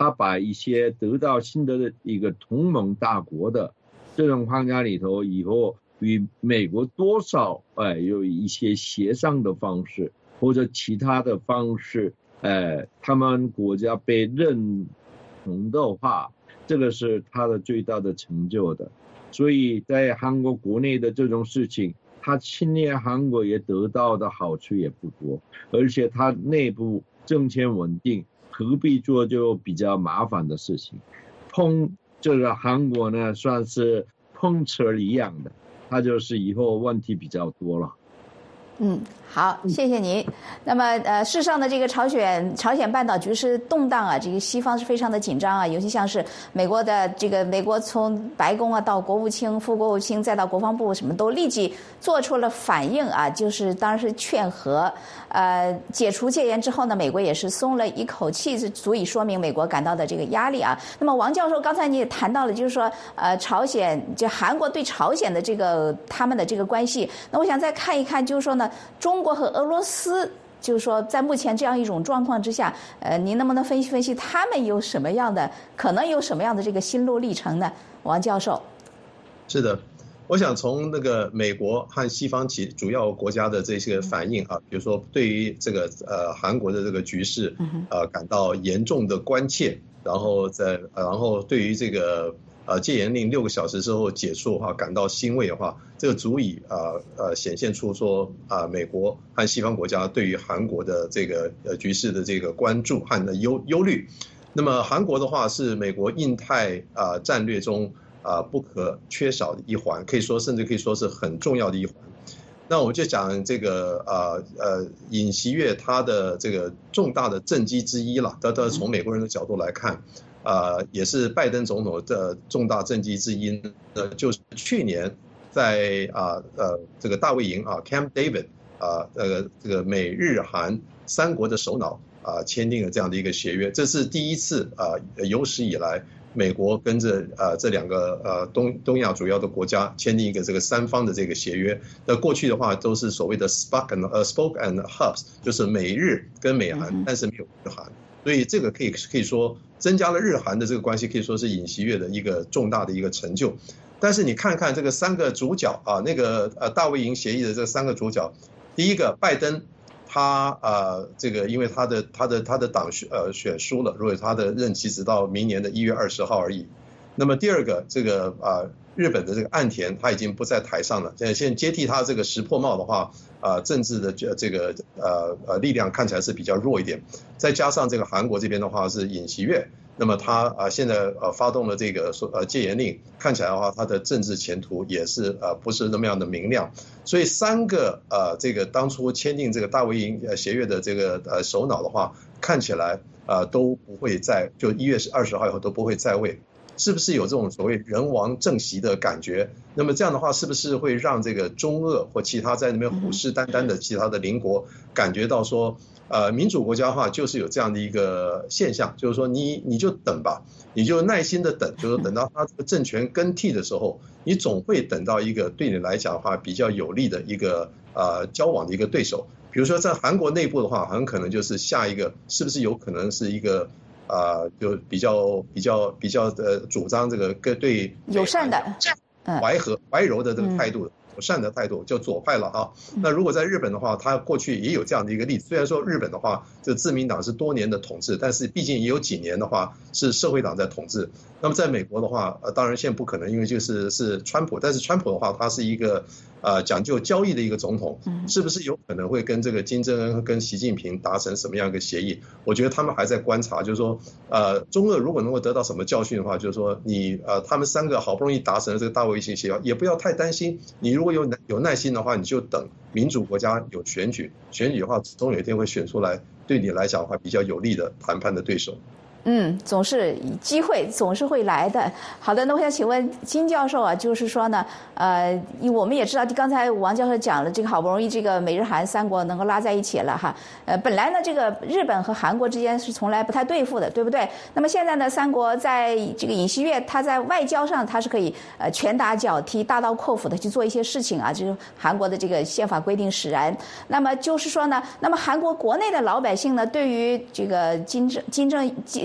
他把一些得到新的一个同盟大国的这种框架里头，以后与美国多少有一些协商的方式或者其他的方式，他们国家被认同的话，这个是他的最大的成就的。所以在韩国国内的这种事情，他侵略韩国也得到的好处也不多，而且他内部政权稳定，何必做就比较麻烦的事情。这个韩国呢，算是碰瓷一样的，他就是以后问题比较多了。 好，谢谢您。那么事实上呢，这个朝鲜半岛局势动荡啊，这个西方是非常的紧张啊，尤其像是美国从白宫啊到国务卿、副国务卿再到国防部，什么都立即做出了反应啊，就是当然是劝和。解除戒严之后呢，美国也是松了一口气，是足以说明美国感到的这个压力啊。那么王教授，刚才你也谈到了，就是说韩国对朝鲜的他们的这个关系，那我想再看一看，就是说呢，中国和俄罗斯，就是说在目前这样一种状况之下，您能不能分析分析他们可能有什么样的这个心路历程呢？王教授。 是的。我想从那个美国和西方主要国家的这些反应啊，比如说对于这个韩国的这个局势感到严重的关切，然后对于这个戒严令6个小时之后解除的话感到欣慰的话，这个足以显现出说美国和西方国家对于韩国的这个局势的这个关注和忧虑。那么韩国的话是美国印太战略中不可缺少的一环，甚至可以说是很重要的一环。那我们就讲这个尹锡悦他的这个重大的政绩之一了，他从美国人的角度来看，也是拜登总统的重大政绩之一呢，就是去年在这个大卫营Camp David 这个美日韩3国的首脑签订了这样的一个协约，这是第一次有史以来美国跟着这2个东亚主要的国家签订一个这个3方的这个协约。那过去的话都是所谓的 spoke and hubs， 就是美日跟美韩，但是没有日韩，所以这个可以说增加了日韩的这个关系，可以说是尹锡悦的一个重大的一个成就。但是你看看这个3个主角那个大卫营协议的这3个主角，第一个拜登。他这个因为他的党选输了，如果他的任期直到明年的1月20号而已。那么第二个这个日本的这个岸田他已经不在台上了，现在接替他这个石破茂的话政治的这个力量看起来是比较弱一点。再加上这个韩国这边的话是尹锡悦，那么他现在发动了这个戒严令，看起来的话他的政治前途也是不是那么样的明亮。所以3个这个当初签订这个大卫营协约的这个首脑的话，看起来都不会就1月20号以后都不会在位。是不是有这种所谓人亡政息的感觉？那么这样的话，是不是会让这个中俄或其他在那边虎视眈眈的其他的邻国感觉到说，民主国家的话就是有这样的一个现象，就是说你就等吧，你就耐心的等，就是等到他这个政权更替的时候，你总会等到一个对你来讲的话比较有利的一个交往的一个对手。比如说在韩国内部的话，很可能就是下一个是不是有可能是一个就比较主张这个对友善的怀柔的这个态度，友善的态度就左派了那如果在日本的话，他过去也有这样的一个例子，虽然说日本的话这自民党是多年的统治，但是毕竟也有几年的话是社会党在统治。那么在美国的话当然现在不可能，因为是川普，但是川普的话他是一个讲究交易的一个总统，是不是有可能会跟这个金正恩跟习近平达成什么样一个协议？我觉得他们还在观察，就是说中俄如果能够得到什么教训的话，就是说他们3个好不容易达成了这个大卫营协议，也不要太担心，你如果有耐心的话，你就等民主国家有选举的话，总有一天会选出来对你来讲的话比较有利的谈判的对手。 总是机会总是会来的。好的，那我想请问金教授啊，就是说呢，我们也知道，刚才王教授讲了，这个好不容易这个美日韩3国能够拉在一起了哈，本来呢这个日本和韩国之间是从来不太对付的，对不对？那么现在呢，3国在这个尹锡悦他在外交上他是可以拳打脚踢、大刀阔斧的去做一些事情啊，就是韩国的这个宪法规定使然。那么就是说呢，那么韩国国内的老百姓呢，对于这个金正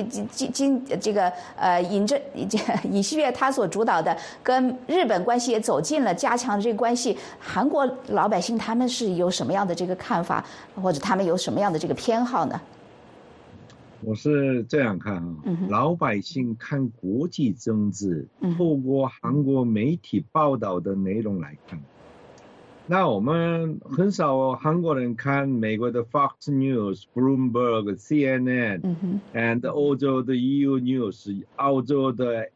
尹锡悦他所主导的跟日本关系也走近了，加强这个关系，韩国老百姓他们是有什么样的这个看法，或者他们有什么样的这个偏好呢？ 我是这样看啊，老百姓看国际政治，透过韩国媒体报道的内容来看。那我们很少韩国人看美国的 Fox News、Bloomberg、CNN，and 欧洲的 EU News、澳洲的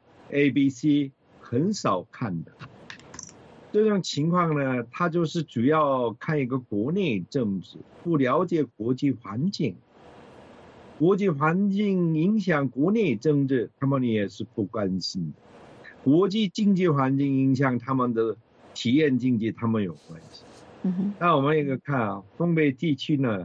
ABC， 很少看的。这种情况呢，他就是主要看一个国内政治，不了解国际环境。国际环境影响国内政治，他们也是不关心的。国际经济环境影响他们的体验经济，他们有关系。那我们一个看啊，东北地区呢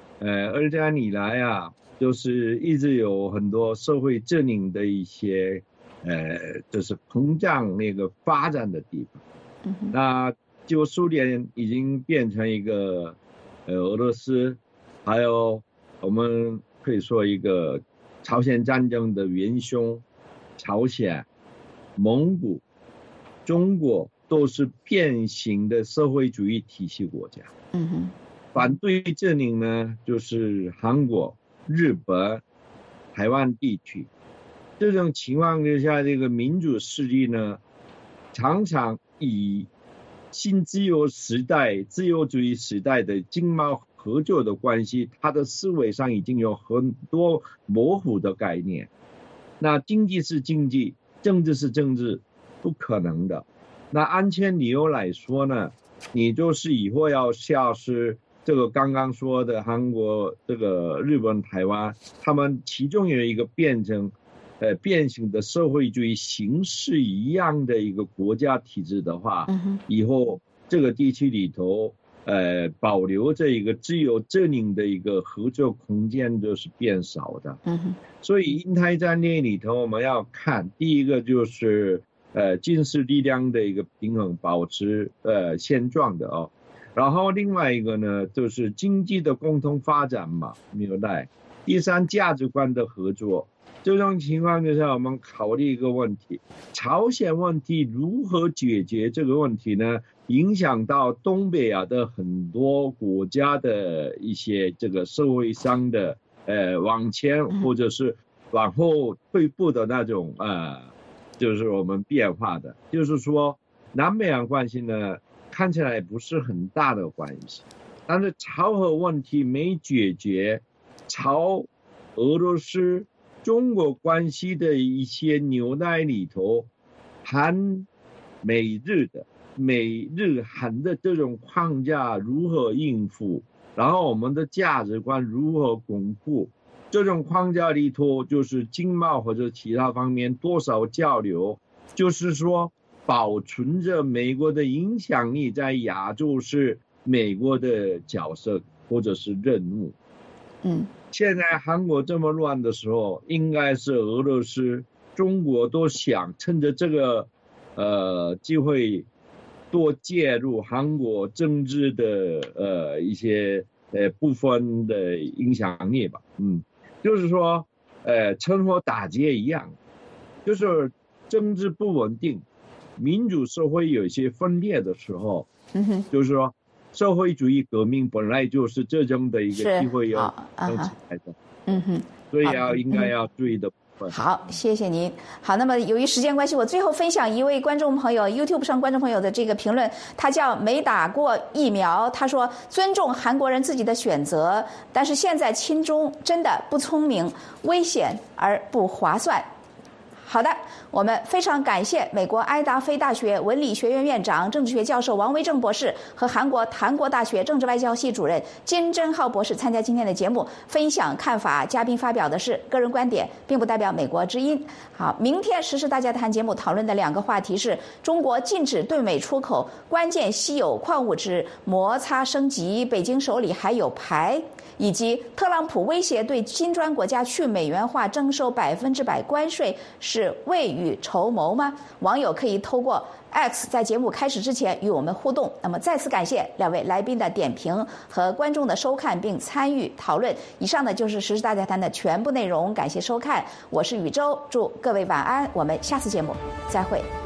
，2战以来啊，就是一直有很多社会阵营的一些就是膨胀那个发展的地方。那旧苏联已经变成一个俄罗斯，还有我们可以说一个朝鲜战争的元凶，朝鲜、蒙古、中国都是变形的社会主义体系国家。反对阵营呢，就是韩国、日本、台湾地区。这种情况之下，这个民主势力呢，常常以新自由时代、自由主义时代的经贸合作的关系，它的思维上已经有很多模糊的概念。那经济是经济，政治是政治，不可能的。那安全理由来说呢，你就是以后要像是这个刚刚说的韩国、这个日本、台湾，他们其中有一个变成变形的社会主义形式一样的一个国家体制的话，以后这个地区里头保留着一个自由阵营的一个合作空间就是变少的。所以印太战略里头我们要看，第一个就是军事力量的一个平衡，保持现状的哦。然后另外一个呢，就是经济的共同发展嘛，明白。第三，价值观的合作。这种情况之下，我们考虑一个问题：朝鲜问题如何解决这个问题呢？影响到东北亚的很多国家的一些这个社会上的往前或者是往后退步的那种就是我们变化的。就是说，南北洋关系呢，看起来不是很大的关系，但是朝核问题没解决，朝俄罗斯、中国关系的一些纽带里头，韩美日韩的这种框架如何应付，然后我们的价值观如何巩固，这种框架里头就是经贸或者其他方面多少交流，就是说保存着美国的影响力在亚洲是美国的角色或者是任务。现在韩国这么乱的时候，应该是俄罗斯、中国都想趁着这个机会多介入韩国政治的一些部分的影响力吧。就是说趁火打劫一样，就是政治不稳定，民主社会有一些分裂的时候，就是说社会主义革命本来就是这种的一个机会要弄起来的。所以应该要注意的部分。 好，谢谢您。好，那么由于时间关系，我最后分享一位观众朋友 YouTube 上观众朋友的这个评论，他叫没打过疫苗，他说尊重韩国人自己的选择，但是现在亲中真的不聪明，危险而不划算。好的，我们非常感谢美国埃达菲大学文理学院院长、政治学教授王维正博士和韩国檀国大学政治外交系主任金真浩博士参加今天的节目，分享看法。嘉宾发表的是个人观点，并不代表美国之音。好，明天时事大家谈节目讨论的2个话题是：中国禁止对美出口关键稀有矿物质摩擦升级，北京手里还有牌。以及特朗普威胁对金砖国家去美元化征收100%关税是是未雨绸缪吗？网友可以透过 X 在节目开始之前与我们互动。那么再次感谢两位来宾的点评和观众的收看并参与讨论。以上呢就是时事大家谈的全部内容，感谢收看，我是宇宙，祝各位晚安，我们下次节目再会。